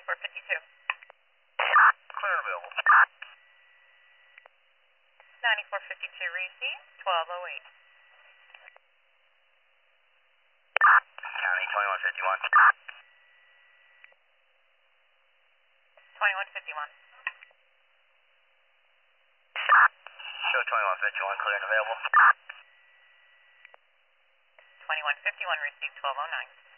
9452. Clear available. 9452 received, 1208. County 2151. 2151. Show 2151 clear and available. 2151 received, 1209.